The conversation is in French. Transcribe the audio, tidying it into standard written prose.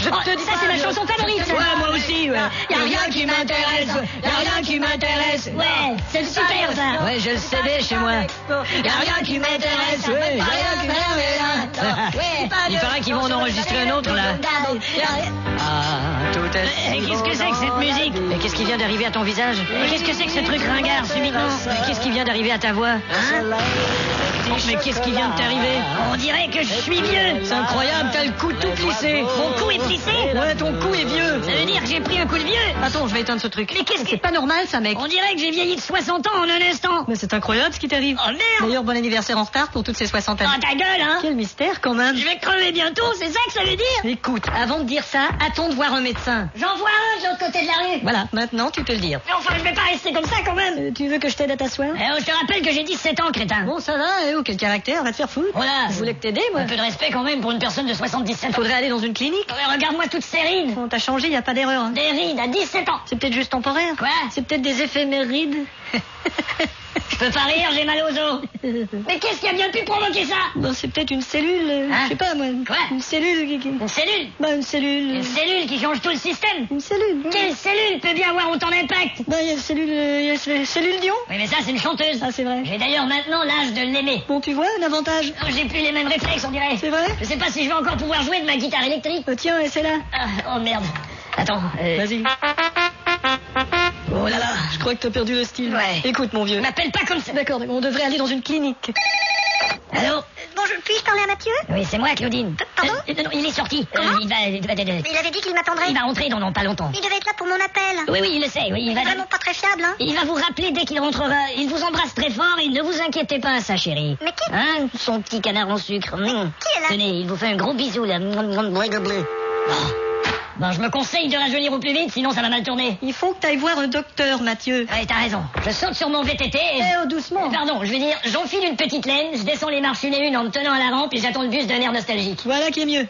Je te dis ça, c'est ma chanson favorite. Ouais, moi aussi, ouais. Y a rien qui m'intéresse, y a rien qui m'intéresse. Ouais, c'est super ça. Ouais, je le savais chez moi. Y a rien qui m'intéresse, Ouais, y a rien qui m'intéresse. Ouais, Il paraît qu'ils vont en enregistrer un autre, là. Ah, tout est Mais qu'est-ce que c'est que cette musique? Mais qu'est-ce qui vient d'arriver à ton visage? Mais qu'est-ce que c'est que ce truc ringard subitement? Mais qu'est-ce qui vient d'arriver à ta voix? Hein? Mais qu'est-ce qui vient de t'arriver? On dirait que je suis vieux. C'est incroyable, t'as le cou tout plissé. Mon cou est plissé. Ouais, ton cou est vieux. Ça veut dire que j'ai pris un coup de vieux. Attends, je vais éteindre ce truc. Mais qu'est-ce que... C'est pas normal, ça, mec. On dirait que j'ai vieilli de 60 ans en un instant. Mais c'est incroyable ce qui t'arrive. Oh merde. D'ailleurs, bon anniversaire en retard pour toutes ces 60 Oh années. ta gueule, hein. Quel mystère, quand même. Je vais crever bientôt, c'est ça que ça veut dire? Écoute, avant de dire ça, attends de voir un médecin. J'en vois un de l'autre côté de la rue. Voilà, maintenant tu peux le dire. Mais enfin, je vais pas rester comme ça quand même. Tu veux que je t'aide à t'asseoir? Je te rappelle que j'ai 17 ans, crétin. Bon, ça va, quel caractère, va te faire foutre. Voilà. Je voulais que t'aider, moi. Un peu de respect quand même pour une personne de 77 ans. Faudrait aller dans une clinique. Ouais, regarde-moi toutes ces rides. On t'a changé, y a pas d'erreur. Hein. Des rides à 17 ans. C'est peut-être juste temporaire. Quoi? C'est peut-être des éphémérides. Je peux pas rire, j'ai mal aux os. Mais qu'est-ce qui a bien pu provoquer ça? Non, c'est peut-être une cellule, Hein? je sais pas moi. Quoi? Une cellule Une cellule? Bah, une cellule. Une cellule qui change tout le système. Une cellule. Quelle cellule peut bien avoir autant d'impact? Bah, il y a la cellule Dion. Oui, mais ça, c'est une chanteuse. Ah, c'est vrai. J'ai d'ailleurs maintenant l'âge de l'aimer. Bon, tu vois, un avantage. Oh, j'ai plus les mêmes réflexes, on dirait. C'est vrai? Je sais pas si je vais encore pouvoir jouer de ma guitare électrique. Tiens, et c'est là. Ah, oh merde. Attends. Vas-y. Oh là là. Je crois que t'as perdu le style. Ouais. Écoute, mon vieux. M'appelle pas comme ça. D'accord, on devrait aller dans une clinique. Allô? Bonjour, puis-je parler à Mathieu? Oui, c'est moi, Claudine. Pardon? Non, il est sorti. Comment? Il Il avait dit qu'il m'attendrait. va rentrer dans pas longtemps. Il devait être là pour mon appel. Oui, il le sait. Oui, il va. Vraiment pas très fiable, hein? Il va vous rappeler dès qu'il rentrera. Il vous embrasse très fort et ne vous inquiétez pas, sa chérie. Mais qui? Hein? Son petit canard en sucre. Qui est là? Tenez, il vous fait un gros bisou, là. Bon, je me conseille de rajeunir au plus vite, sinon ça va mal tourner. Il faut que t'ailles voir un docteur, Mathieu. Ouais, t'as raison. Je saute sur mon VTT et... doucement. Pardon, je veux dire, j'enfile une petite laine, je descends les marches une et une en me tenant à la rampe et j'attends le bus d'un air nostalgique. Voilà qui est mieux.